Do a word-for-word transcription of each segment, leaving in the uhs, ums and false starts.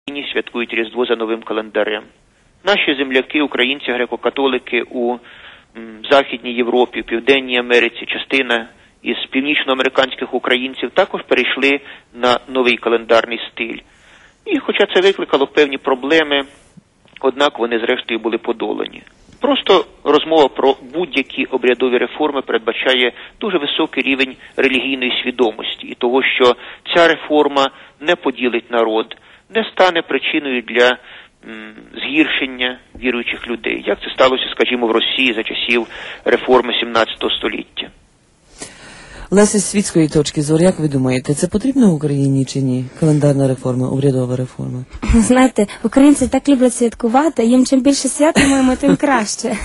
святкують Різдво за новим календарем. Наші земляки, українці, греко-католики у м, Західній Європі, Південній Америці, частина із північноамериканських українців також перейшли на новий календарний стиль. І хоча це викликало певні проблеми, однак вони зрештою були подолані. Просто розмова про будь-які обрядові реформи передбачає дуже високий рівень релігійної свідомості і того, що ця реформа не поділить народ, не стане причиною для м, згіршення віруючих людей, як це сталося, скажімо, в Росії за часів реформи сімнадцятого століття. Леся, з світської точки зору, як ви думаєте, це потрібно Україні чи ні? Календарна реформа, урядова реформа? Знаєте, українці так люблять святкувати, їм чим більше святимо, тим краще.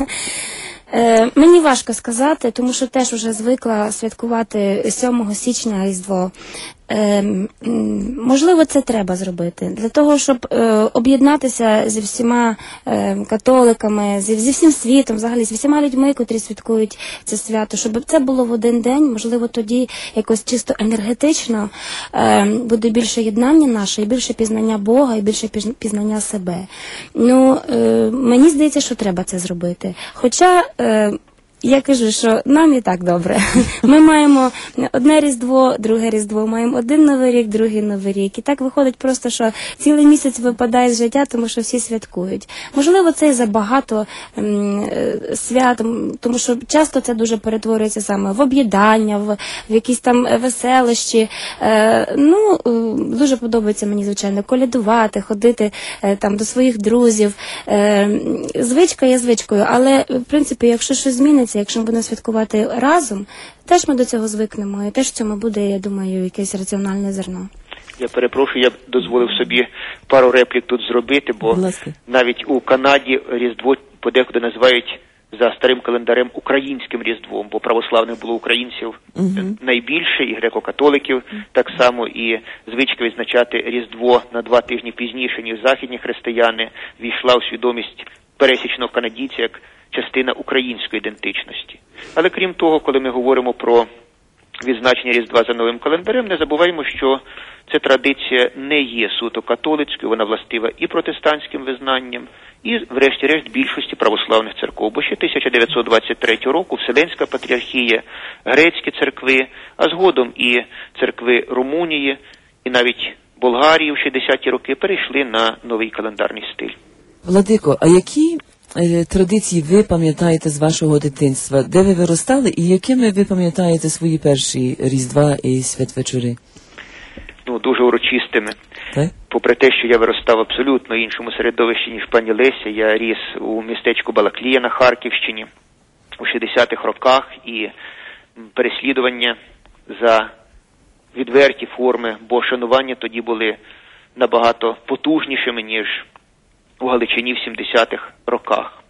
Е, мені важко сказати, тому що теж вже звикла святкувати сьомого січня Різдво. Е, можливо, це треба зробити. Для того, щоб е, об'єднатися зі всіма е, католиками, зі, зі всім світом, взагалі, зі всіма людьми, котрі святкують це свято, щоб це було в один день, можливо, тоді якось чисто енергетично е, буде більше єднання наше, і більше пізнання Бога, і більше пізнання себе. Ну, е, мені здається, що треба це зробити. Хоча... Е, Я кажу, що нам і так добре. Ми маємо одне Різдво, друге Різдво, маємо один Новий рік, другий Новий рік. І так виходить просто, що цілий місяць випадає з життя, тому що всі святкують. Можливо, це і забагато м, свят, тому що часто це дуже перетворюється саме в об'єднання, в, в якісь там веселощі. Е, ну, дуже подобається мені, звичайно, колядувати, ходити е, там до своїх друзів. Е, звичка є звичкою, але, в принципі, якщо щось зміниться, якщо ми будемо святкувати разом, теж ми до цього звикнемо, і теж в цьому буде, я думаю, якесь раціональне зерно. Я перепрошую, я б дозволив собі пару реплік тут зробити, бо навіть у Канаді Різдво подекуди називають за старим календарем українським Різдвом, бо православних було українців uh-huh. найбільше, і греко-католиків uh-huh. так само, і звичка відзначати Різдво на два тижні пізніше, ніж західні християни, війшла у свідомість пересічного канадійця як частина української ідентичності. Але крім того, коли ми говоримо про відзначення Різдва за новим календарем, не забуваємо, що ця традиція не є суто католицькою, вона властива і протестантським визнанням, і, врешті-решт, більшості православних церков. Бо ще тисяча дев'ятсот двадцять третього року Вселенська Патріархія, грецькі церкви, а згодом і церкви Румунії, і навіть Болгарії в шістдесяті роки перейшли на новий календарний стиль. Владико, а які е, традиції ви пам'ятаєте з вашого дитинства? Де ви виростали і якими ви пам'ятаєте свої перші Різдва і святвечори? Ну, дуже урочистими. Так? Попри те, що я виростав в абсолютно іншому середовищі, ніж пані Леся, я ріс у містечку Балаклія на Харківщині у шістдесятих роках, і переслідування за відверті форми, бо шанування тоді були набагато потужнішими, ніж у Галичині в сімдесятих роках.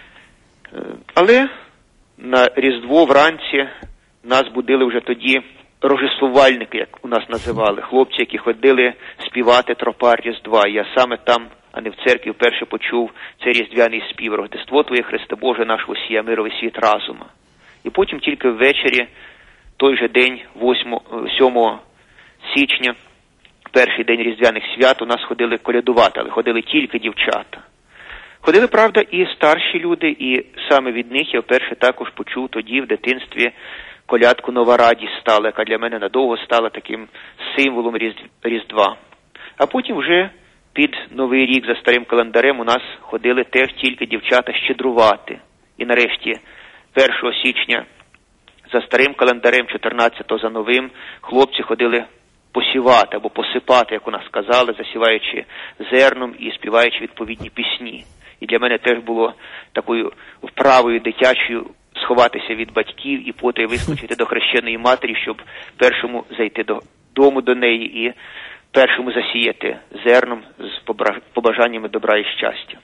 Але на Різдво вранці нас будили вже тоді рождествувальники, як у нас називали, хлопці, які ходили співати тропар Різдва. Я саме там, а не в церкві, вперше почув цей різдвяний спів «Рождество Твоє, Христе Боже, наш осія, мировий світ разума». І потім тільки ввечері, той же день, сьомого січня, перший день різдвяних свят, у нас ходили колядувати, але ходили тільки дівчата. Ходили, правда, і старші люди, і саме від них я вперше також почув тоді в дитинстві колядку «Нова радість» стала, яка для мене надовго стала таким символом Різдва. А потім вже під Новий рік за старим календарем у нас ходили теж тільки дівчата щедрувати. І нарешті першого січня за старим календарем, чотирнадцятого за новим, хлопці ходили посівати або посипати, як у нас казали, засіваючи зерном і співаючи відповідні пісні. І для мене теж було такою вправою дитячою сховатися від батьків і потай вискочити до хрещеної матері, щоб першому зайти додому до неї і першому засіяти зерном з побажаннями добра і щастя.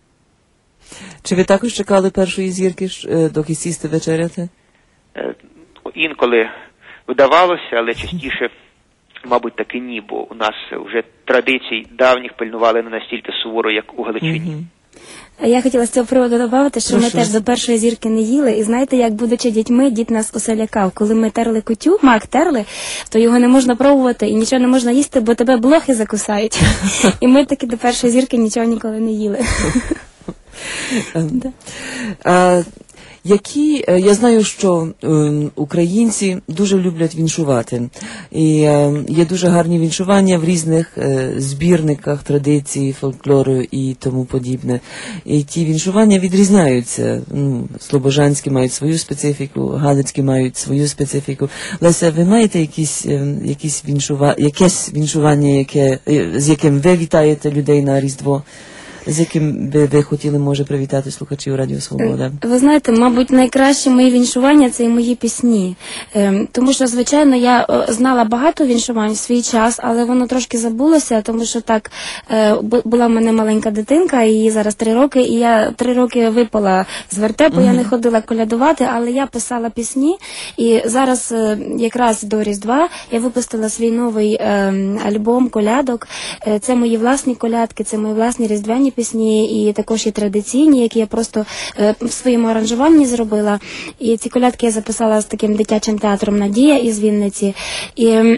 Чи ви також чекали першої зірки, доки сісти вечеряти? Інколи вдавалося, але частіше, мабуть, таки ні, бо у нас вже традицій давніх пильнували не настільки суворо, як у Галичині. Угу. Я хотіла з цього приводу додати, що Прошу. ми теж до першої зірки не їли. І знаєте, як будучи дітьми, дід нас усе лякав. Коли ми терли кутю, мак терли, то його не можна пробувати і нічого не можна їсти, бо тебе блохи закусають. І ми таки до першої зірки нічого ніколи не їли. Які, я знаю, що е, українці дуже люблять віншувати, і е, є дуже гарні віншування в різних е, збірниках традицій, фольклору і тому подібне. І ті віншування відрізняються. Ну, слобожанські мають свою специфіку, галицькі мають свою специфіку. Леся, ви маєте якісь, е, якісь віншува, якесь віншування, яке, е, з яким ви вітаєте людей на Різдво? З яким би ви хотіли, може, привітати слухачів Радіо Свобода? Ви знаєте, мабуть, найкраще мої віншування – це і мої пісні. Ем, тому що, звичайно, я е, знала багато віншувань в свій час, але воно трошки забулося, тому що так, е, була в мене маленька дитинка, їй зараз три роки, і я три роки випала з вертепу, mm-hmm. я не ходила колядувати, але я писала пісні, і зараз, е, якраз до Різдва, я випустила свій новий е, альбом колядок. Е, це мої власні колядки, це мої власні різдвяні пісні, і також є традиційні, які я просто е, в своєму аранжуванні зробила. І ці колядки я записала з таким дитячим театром «Надія» із Вінниці. І е,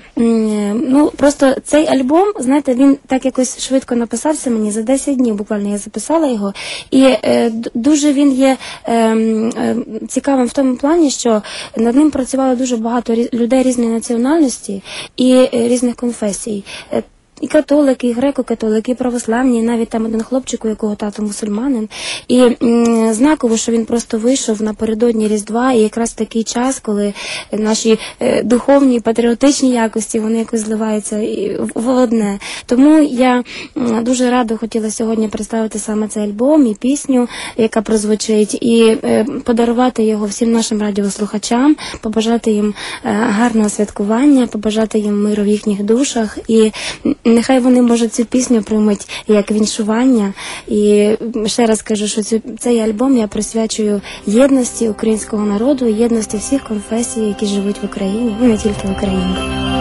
ну, просто цей альбом, знаєте, він так якось швидко написався мені, за десять днів буквально я записала його. І е, дуже він є е, е, цікавим в тому плані, що над ним працювало дуже багато різ- людей різної національності і е, різних конфесій. І католики, і греко-католики, і православні, і навіть там один хлопчик, у якого тато мусульманин. І м, знаково, що він просто вийшов напередодні Різдва, і якраз такий час, коли наші е, духовні, патріотичні якості, вони якось зливаються в, в одне. Тому я м, дуже радо хотіла сьогодні представити саме цей альбом і пісню, яка прозвучить, і е, подарувати його всім нашим радіослухачам, побажати їм е, гарного святкування, побажати їм миру в їхніх душах, і нехай вони, може, цю пісню приймуть як віншування. І ще раз кажу, що цю, цей альбом я присвячую єдності українського народу, єдності всіх конфесій, які живуть в Україні, і не тільки в Україні.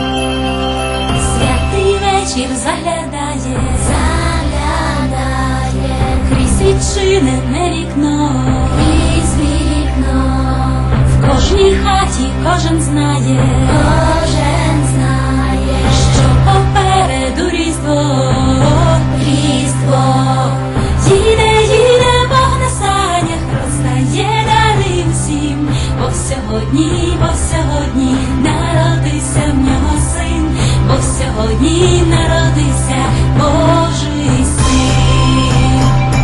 Святий вечір заглядає, заглядає, крізь відчинене вікно, крізь вікно, в кожній хаті кожен знає, кожен знає, що попереду Різдво, Різдво. Їде, їде Бог на санях, роздає дари всім, бо сьогодні, бо сьогодні народився в нього син, бо сьогодні народився Божий син.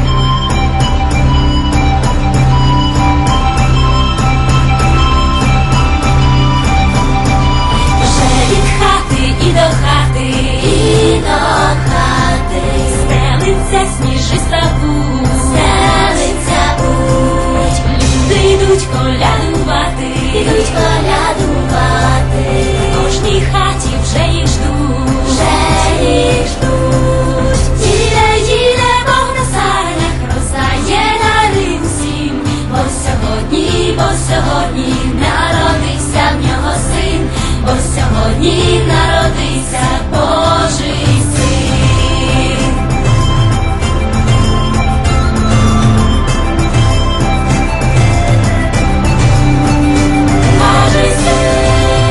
Вже від хати і до хати, і до хати, стелиться сніжиста путь, стелиться путь. Люди йдуть колядувати, йдуть колядувати, в кожній хаті вже їх ждуть, вже їх ждуть. Їде, їде Бог на санях, роздає дари всім, бо сьогодні, бо сьогодні народився в нього син, бо сьогодні народився Божий син. Божий син.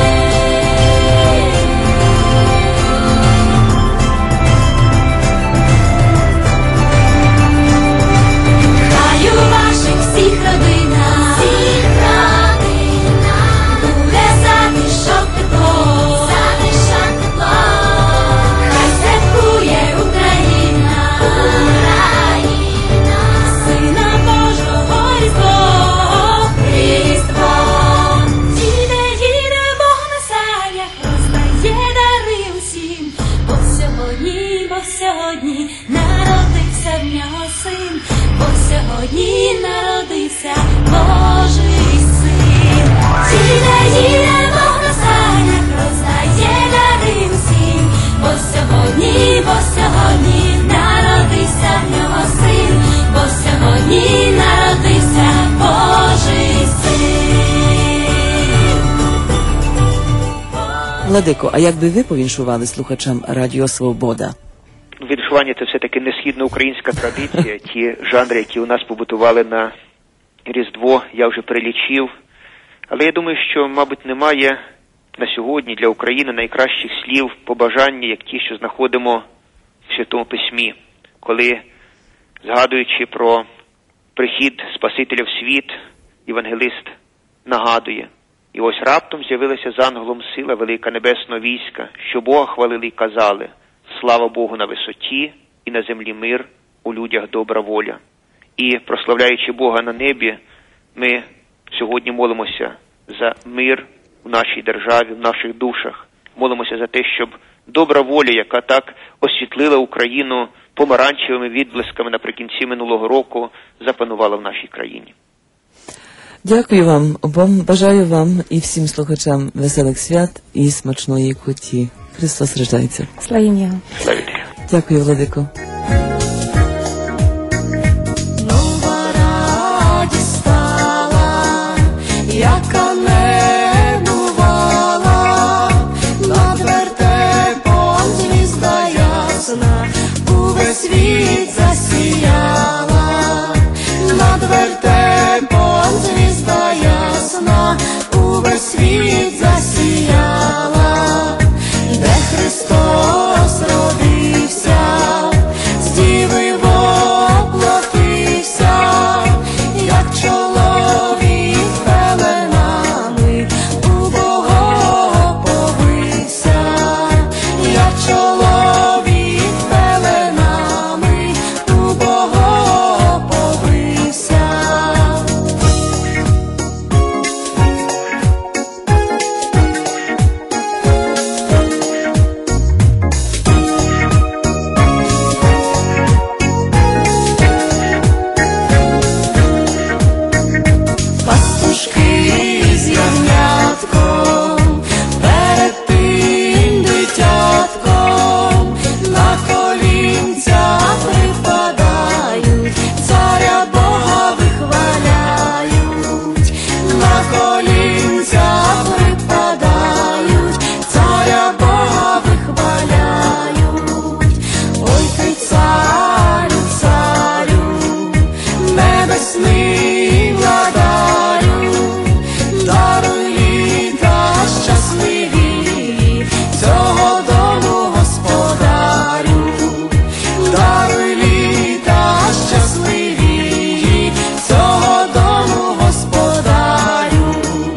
Хай у ваших всіх родинах, всіх родинах буде затишок тепло, затишок тепло. Хай святкує Україна, Україна, Сина Божого Різдво, Різдво. Їде, їде Бог на санях, роздає дари усім, бо сьогодні, бо сьогодні народився в нього син, бо сьогодні народився Божий син. Їде, їде Бог на санях, роздає дари всім, бо сьогодні, бо сьогодні народився в нього син, бо сьогодні народився Божий син. Владико, а як би ви повіншували слухачам Радіо Свобода? віншування – це все-таки не східноукраїнська традиція. Ті жанри, які у нас побутували на Різдво, я вже перелічив. Але я думаю, що, мабуть, немає на сьогодні для України найкращих слів побажання, як ті, що знаходимо в Святому Письмі, коли, згадуючи про прихід Спасителя в світ, євангелист нагадує: «І ось раптом з'явилася з ангелом сила велика небесного війська, що Бога хвалили й казали: слава Богу на висоті, і на землі мир, у людях добра воля». І, прославляючи Бога на небі, ми сьогодні молимося за мир в нашій державі, в наших душах. Молимося за те, щоб добра воля, яка так освітлила Україну помаранчевими відблисками наприкінці минулого року, запанувала в нашій країні. Дякую вам обом. Бажаю вам і всім слухачам веселих свят і смачної куті. Христос рождається. Славім Його. Славіте. Дякую, Владико. Нова радість стала, яка не бувала, над вертепом звізда ясна, увесь світ засіяла, над вертепом звізда ясна, увесь світ засіяла, де Христос родився, з діви воплотився, як чоловік пеленами у Бога повився, як чоловік пеленами у Бога повився. Пастушки з ягнятком, перед тим дитятком, на колінця припадають, царя Бога вихваляють, на колінця припадають, царя Бога вихваляють. Ой ти царю, царю, небесний владарю, даруй літа щасливі цього дому господарю, даруй літа щасливі цього дому господарю.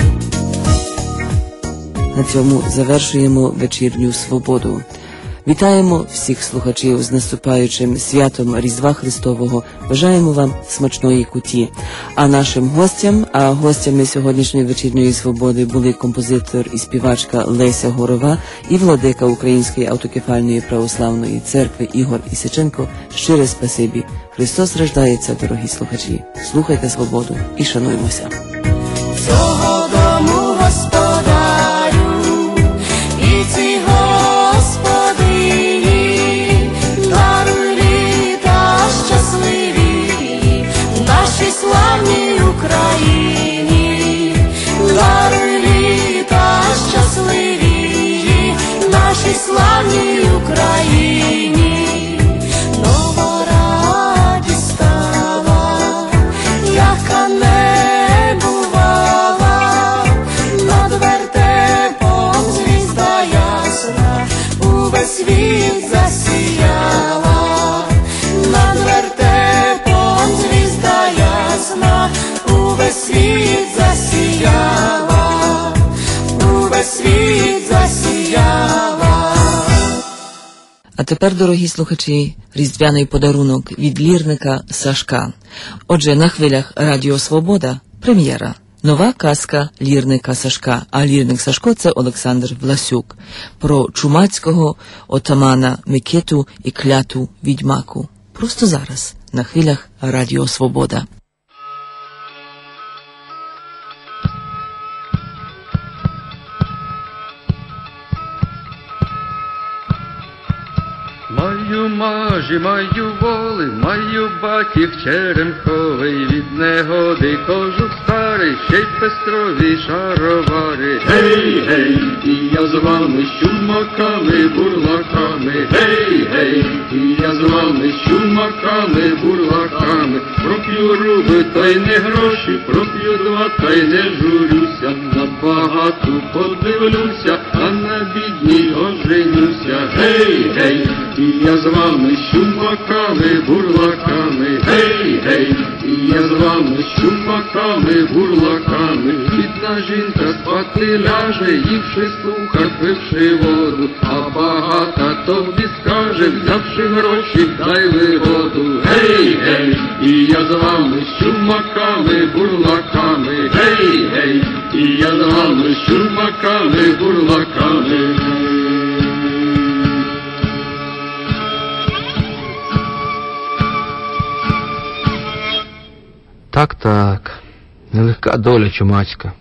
На цьому завершуємо вечірню свободу. Вітаємо всіх слухачів з наступаючим святом Різдва Христового. Бажаємо вам смачної куті. А нашим гостям, а гостями сьогоднішньої вечірньої свободи були композитор і співачка Леся Горова і владика Української автокефальної православної церкви Ігор Ісиченко. Щире спасибі. Христос рождається, дорогі слухачі. Слухайте свободу і шануймося. Цього дому господарю і ці господині, даруй літа щасливі нашій славній Україні, даруй літа щасливі нашій славній Україні. Нова радість стала, яка не бувала, над вертепом звізда ясна, увесь світ засіяла, над вертепом звізда ясна, увесь світ засіяла, увесь світ засіяла. А тепер, дорогі слухачі, різдвяний подарунок від лірника Сашка. Отже, на хвилях Радіо Свобода прем'єра. Нова казка лірника Сашка, а лірник Сашко – це Олександр Власюк, про чумацького отамана Микиту і кляту відьмаку. Просто зараз, на хвилях Радіо Свобода. Маю мажі, маю воли, маю батіг черемховий, від негоди кожух старий, ще й пестрові шаровари. Гей, гей, і я з вами чумаками, бурлаками. Гей, гей, і я з вами чумаками, бурлаками. Проп'ю руби, та й не гроші, проп'ю два, та й не журюся. На багату подивлюся, а на бідній оженюся. Гей, гей, і я з вами чумаками, бурлаками. Гей, гей, і я з вами чумаками, бурлаками. Бідна жінка спати ляже, ївши слухар, пивши воду, а багата тобі скаже, взявши гроші, дай вигоду. Гей, гей, і я з вами чумаками, бурлаками. Гей, гей, і я з вами чумаками, бурлаками. Так-так, нелегка доля чумацька.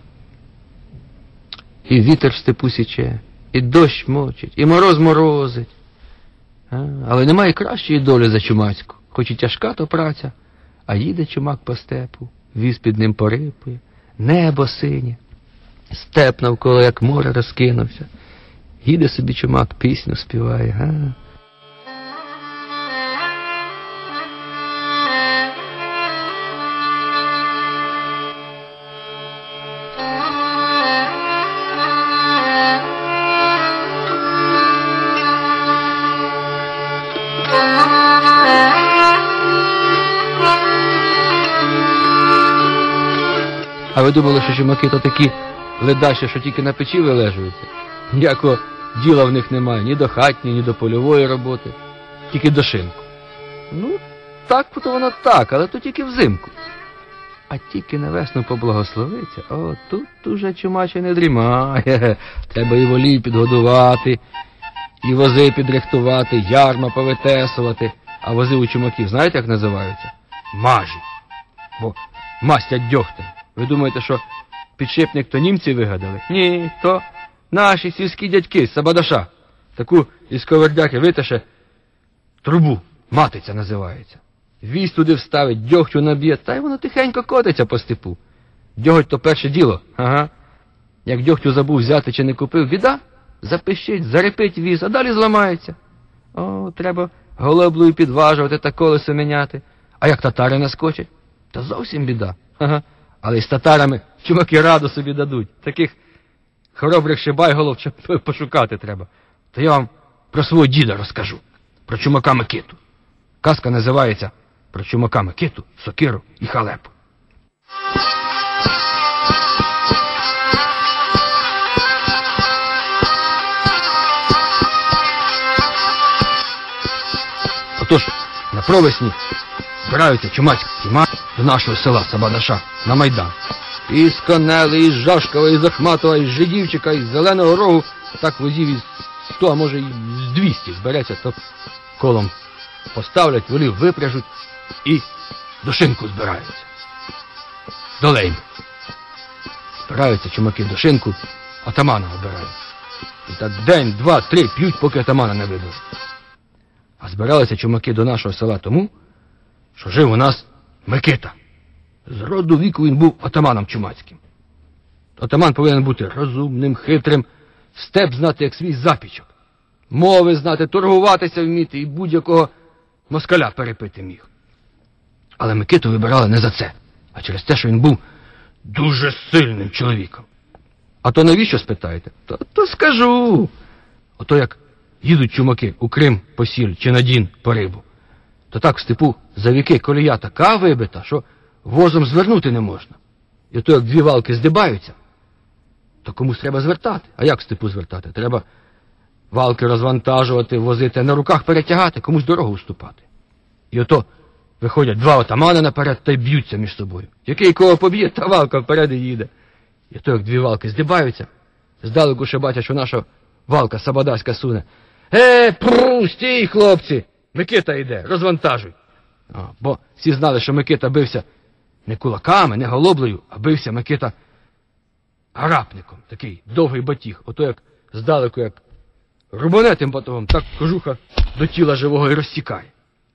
І вітер в степу січе, і дощ мочить, і мороз морозить. А, але немає кращої долі за чумацьку. Хоч і тяжка то праця, а їде чумак по степу, віз під ним порипує, небо синє, степ навколо, як море, розкинувся. Їде собі чумак, пісню співає. А. А ви думали, що чумаки то такі ледаші, що тільки на печі вилежуються? Ніякого діла в них немає, ні до хатньої, ні до польової роботи, тільки до шинку. Ну, так то воно так, але то тільки взимку. А тільки на весну поблагословиться, о, тут уже чумаче не дрімає. Треба і волів підгодувати, і вози підрихтувати, ярма повитесувати. А вози у чумаків знаєте, як називаються? Мажі. Бо мастять дьогтем. Ви думаєте, що підшипник то німці вигадали? Ні, то наші сільські дядьки з Сабадаша. Таку із ковердяки виташе трубу, матиця називається. Віз туди вставить, дьогтю наб'є, та й воно тихенько котиться по степу. Дьоготь то перше діло, ага. Як дьогтю забув взяти чи не купив, біда, запищить, зарепить віз, а далі зламається. О, треба голоблою підважувати та колесо міняти. А як татари наскочать, то зовсім біда, ага. Але й з татарами чумаки раду собі дадуть. Таких хоробрих шибайголов пошукати треба. То я вам про свого діда розкажу. Про чумака Микиту. Казка називається про чумака Микиту, сокиру і халепу. Отож, на провесні збираються чумацькі кімати до нашого села Сабадаша на Майдан. Із Конели, із Жашкова, із Ахматова, із Жидівчика, із Зеленого Рогу, так возів із сто, а може і з двісті збереться, то колом поставлять, волів випряжуть і до шинку збираються. До лейми. Збираються чумаки до шинку, атамана обирають. І так день, два, три п'ють, поки атамана не виберуть. А збиралися чумаки до нашого села тому, що жив у нас Микита. З роду віку він був атаманом чумацьким. Атаман повинен бути розумним, хитрим, степ знати, як свій запічок. Мови знати, торгуватися вміти і будь-якого москаля перепити міг. Але Микиту вибирали не за це, а через те, що він був дуже сильним чоловіком. А то навіщо, спитаєте? То, то скажу. Ото як їдуть чумаки у Крим по сіль чи на Дін по рибу, то так в степу за віки колія така вибита, що возом звернути не можна. І ото як дві валки здибаються, то комусь треба звертати. А як в степу звертати? Треба валки розвантажувати, возити, а на руках перетягати, комусь дорогу вступати. І ото виходять два отамани наперед та й б'ються між собою. Який кого поб'є, та валка вперед і їде. І то як дві валки здибаються, здалеку ще бачать, що наша валка сабадаська суне. Е, пру, стій, хлопці! Микита йде, розвантажуй. А, бо всі знали, що Микита бився не кулаками, не голоблею, а бився Микита гарапником, такий довгий батіг. Ото як здалеку, як рубане тим батогом, так кожуха до тіла живого і розсікає.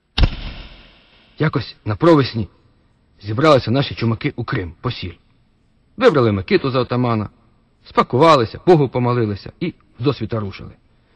Якось на провесні зібралися наші чумаки у Крим, по сіль. Вибрали Микиту за отамана, спакувалися, Богу помолилися і вдосвіта рушили.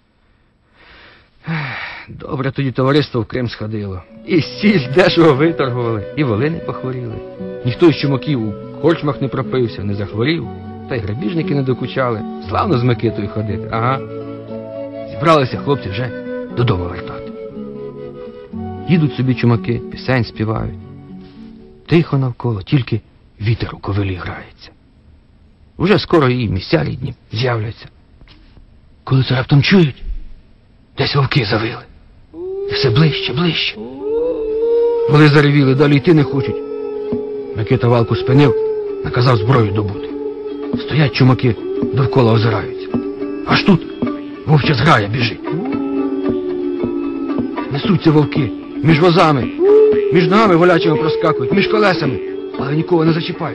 Добре тоді товариство в Крим сходило. І сіль дешево виторгували, і воли не похворіли. Ніхто із чумаків у корчмах не пропився, не захворів, та й грабіжники не докучали. Славно з Микитою ходити, ага. Зібралися хлопці вже додому вертати. Їдуть собі чумаки, пісень співають. Тихо навколо, тільки вітер у ковилі грається. Уже скоро і місця рідні з'являться. Коли це раптом чують, десь вовки завили. І все ближче, ближче. Воли заревіли, далі йти не хочуть. Микита валку спинив, наказав зброю добути. Стоять чумаки, довкола озираються. Аж тут вовча зграя біжить. Несуться вовки між возами, між ногами волячими проскакують, між колесами, але нікого не зачіпають.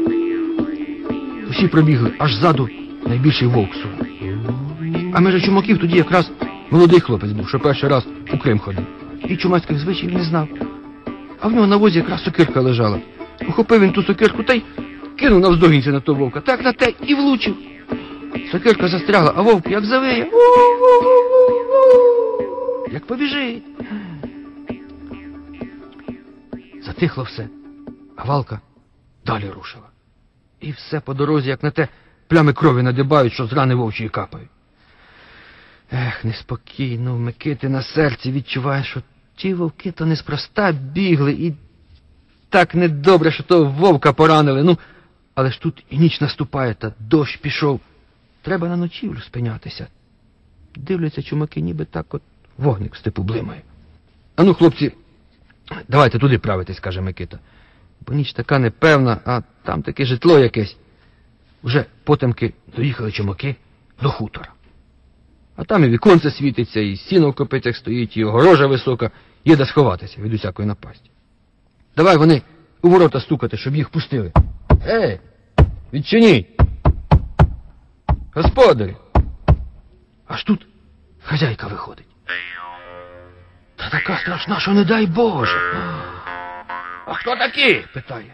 Усі пробігли, аж ззаду найбільший вовк суне. А межі чумаків тоді якраз молодий хлопець був, що перший раз у Крим ходив. І чумацьких звичаїв не знав. А в нього на возі якраз сокирка лежала. Ухопив він ту сокирку та й кинув навздогінці на того вовка. Так на те і влучив. Сокирка застрягла, а вовк як завиє. Як побіжить. Затихло все, а валка далі рушила. І все по дорозі, як на те, плями крові надибають, що з рани вовчої капають. Ех, неспокійно, в Микити на серці відчуває, що ті вовки то неспроста бігли, і так недобре, що того вовка поранили. Ну, але ж тут і ніч наступає, та дощ пішов. Треба на ночівлю спинятися. Дивляться чумаки, ніби так от вогник в степу блимає. А ну, хлопці, давайте туди правитись, каже Микита. Бо ніч така непевна, а там таке житло якесь. Уже потемки доїхали чумаки до хутора. А там і віконце світиться, і сіно в копицях стоїть, і огорожа висока, є де сховатися від усякої напасті. Давай вони у ворота стукати, щоб їх пустили. Ей, відчиніть! Господарі! Аж тут хазяйка виходить. Та така страшна, що не дай Боже. А хто такі? Питає.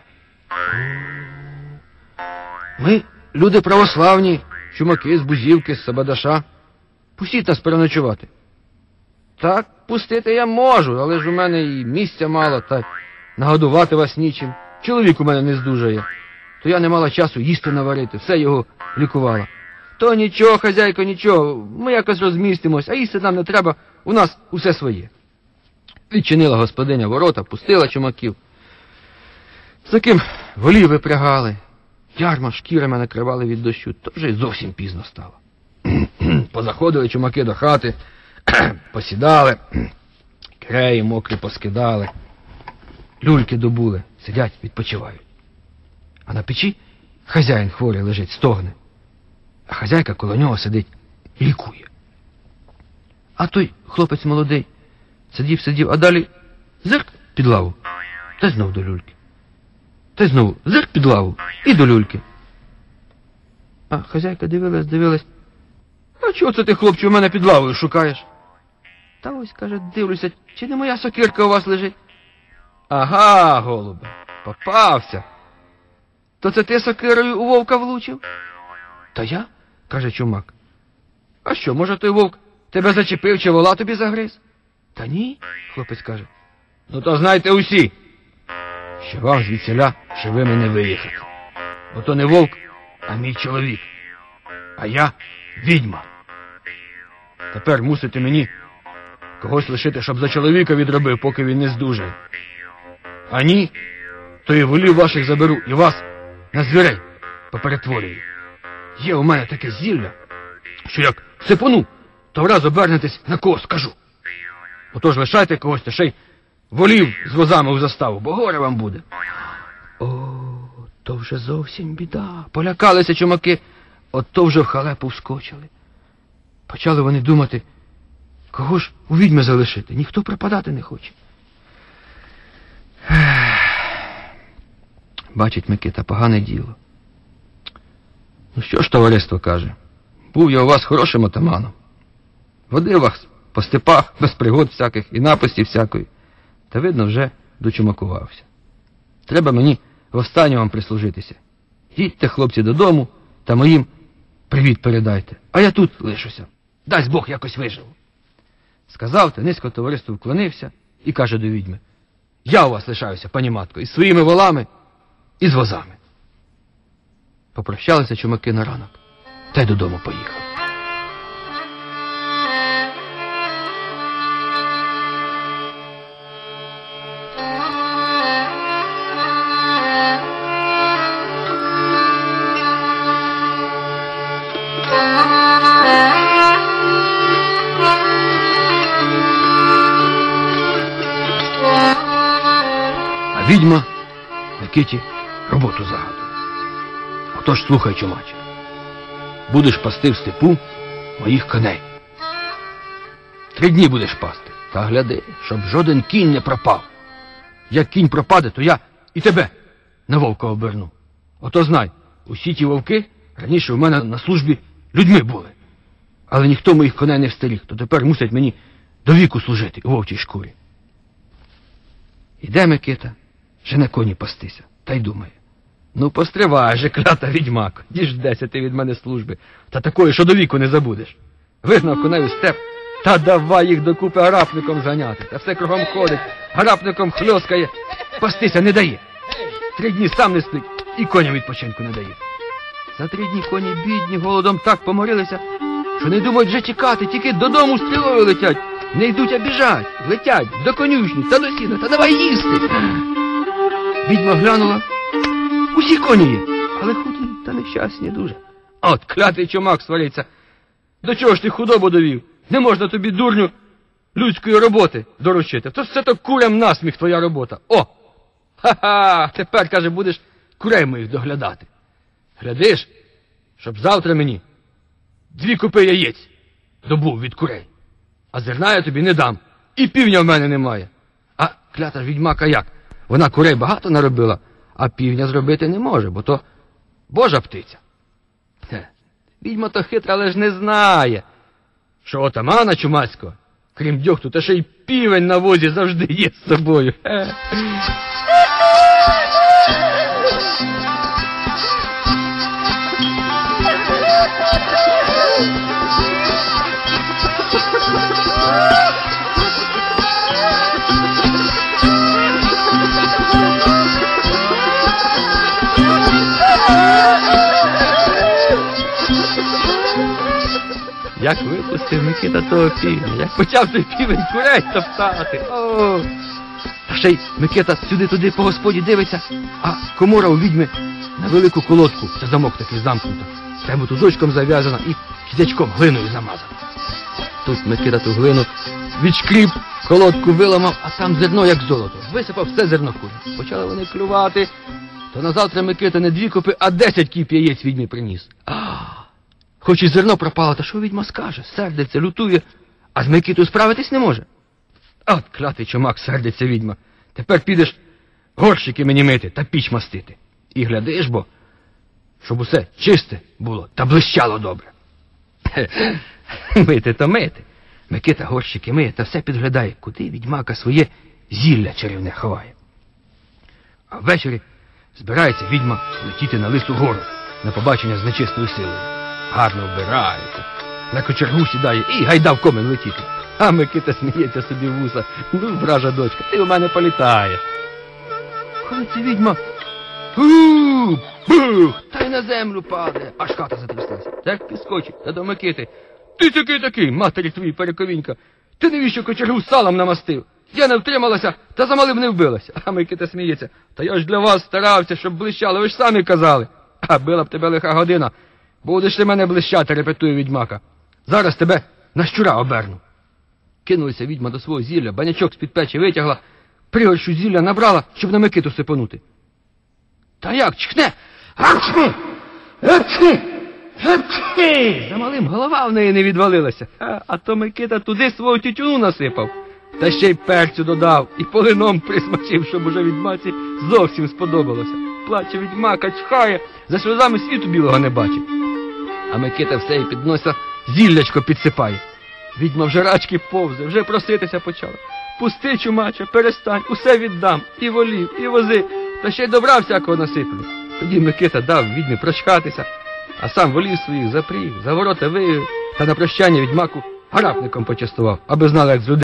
Ми люди православні, чумаки з Бузівки, з Сабадаша. Пустіть нас переночувати. Так, пустити я можу, але ж у мене і місця мало, та нагодувати вас нічим. Чоловік у мене не здужає. То я не мала часу їсти наварити, все його лікувала. То нічого, хазяйко, нічого, ми якось розмістимось, а їсти нам не треба, у нас усе своє. Відчинила господиня ворота, пустила чумаків. За ким волів випрягали, ярма шкірами накривали від дощу, то вже й зовсім пізно стало. Позаходили чумаки до хати, посідали, креї мокрі поскидали, люльки добули, сидять, відпочивають. А на печі хазяїн хворий лежить, стогне, а хазяйка коло нього сидить і лікує. А той хлопець молодий сидів, сидів, а далі зирк під лаву, та знов до люльки. Та знову зирк під лаву і до люльки. А хазяйка дивилась, дивилась. А чого це ти, хлопче, у мене під лавою шукаєш? Та ось, каже, дивлюся, чи не моя сокирка у вас лежить? Ага, голубе, попався. То це ти сокирою у вовка влучив? Та я, каже чумак. А що, може той вовк тебе зачепив, чи вола тобі загриз? Та ні, хлопець каже. Ну то знайте усі, що вам звідсіля живими не виїхати. Бо то не вовк, а мій чоловік. А я відьма. Тепер мусите мені когось лишити, щоб за чоловіка відробив, поки він не здужає. А ні, то і волів ваших заберу, і вас на звірей поперетворюю. Є у мене таке зілля, що як сипону, то враз обернетесь на кого скажу. Отож лишайте когось, та ще й волів з возами у заставу, бо горе вам буде. О, то вже зовсім біда. Полякалися чумаки, от то вже в халепу вскочили. Почали вони думати, кого ж у відьми залишити, ніхто пропадати не хоче. Бачить Микита, погане діло. Ну що ж товариство каже, був я у вас хорошим отаманом. Водив вас по степах, без пригод всяких і напасті всякої. Та, видно, вже дочумакувався. Треба мені востаннє вам прислужитися. Їдьте, хлопці, додому, та моїм привіт передайте. А я тут лишуся. Дасть Бог, якось виживу. Сказав, та низько товариству вклонився і каже до відьми: я у вас лишаюся, пані матко, із своїми волами і з возами. Попрощалися чумаки на ранок, та й додому поїхав. Відьма Микиті роботу загадує. Отож, слухай, чумаче. Будеш пасти в степу моїх коней. Три дні будеш пасти. Та гляди, щоб жоден кінь не пропав. Як кінь пропаде, то я і тебе на вовка оберну. Ото знай, усі ті вовки раніше у мене на службі людьми були. Але ніхто моїх коней не встеріг, то тепер мусять мені до віку служити у вовчій шкурі. Іде Микита, жене коні пастися, та й думає: ну, постривай же, клята відьмако, діждеся ти від мене служби, та такої, що до віку не забудеш. Вигнав коней у степ, та давай їх докупи гарапником зганяти. Та все кругом ходить, гарапником хльоскає, пастися не дає. Три дні сам не спить і коням відпочинку не дає. За три дні коні бідні голодом так поморилися, що не думають вже тікати, тільки додому стрілою летять. Не йдуть, а біжать, летять до конюшні та до сіна, та давай їсти. Відьма глянула, усі коні є, але худі та нещасні дуже. От клятий чумак свариться. До чого ж ти худобу довів? Не можна тобі, дурню, людської роботи доручити. То все то курям насміх твоя робота. О! Ха-ха! Тепер, каже, будеш курей моїх доглядати. Глядиш, щоб завтра мені дві купи яєць добув від курей. А зерна я тобі не дам. І півня в мене немає. А клята ж відьмака як? Вона курей багато наробила, а півня зробити не може, бо то Божа птиця. Хе. Відьма то хитра, але ж не знає, що отамана чумацького, крім дьогту, та ще й півень на возі завжди є з собою. Хе. Як випустив Микита того півня, як почав той півень курей топтати. О! Та ще й Микита сюди-туди по господі дивиться, а комора у відьми на велику колодку, це замок такий замкнуто, прямо тузочком зав'язана і кізячком глиною замазана. Тут Микита ту глину відшкріб, колодку виламав, а там зерно як золото. Висипав все зерно курям. Почали вони клювати, то назавтра Микита не дві купи, а десять кіп яєць відьмі приніс. Хоч і зерно пропало, та що відьма скаже? Сердиться, лютує, а з Микитою справитись не може. От клятий чумак, сердиться відьма. Тепер підеш горщики мені мити та піч мастити. І глядиш, бо, щоб усе чисте було та блищало добре. Хе-хе. Мити то мити. Микита горщики миє та все підглядає, куди відьмака своє зілля чарівне ховає. А ввечері збирається відьма летіти на Лису гору на побачення з нечистою силою. Гарно вбирається, на кочергу сідає і гайда в комин летіти. А Микита сміється собі в вуса. Ну, вража дочка, ти у мене політаєш. Коли ця відьма ууу, бух, та й на землю падає, аж хата затряслася. Так підскочить, та до Микити: ти такий такий, матері твої перековінька, ти навіщо кочергу салом намастив? Я не втрималася, та замалим не вбилася. А Микита сміється: та я ж для вас старався, щоб блищало, ви ж самі казали. А била б тебе лиха година. Будеш ти мене блищати, репетує відьмака. Зараз тебе на щура оберну. Кинулася відьма до свого зілля, банячок з-під печі витягла, пригорщу зілля набрала, щоб на Микиту сипонути. Та як, чхне! Апчхи! Апчхи! Апчхи! Замалим голова в неї не відвалилася. А, а то Микита туди свого тютюну насипав. Та ще й перцю додав і полином присмачив, щоб уже відьмаці зовсім сподобалося. Плаче відьмака, чхає, за сльозами світу білого не бачить. А Микита все і під носа зіллячко підсипає. Відьма вже рачки повзе, вже проситися почала. Пусти, чумаче, перестань, усе віддам, і волів, і вози, та ще й добра всякого насиплю. Тоді Микита дав відьмі прочхатися, а сам волів своїх запріг, за ворота вивів, та на прощання відьмаку гарапником почастував, аби знала, як з людей.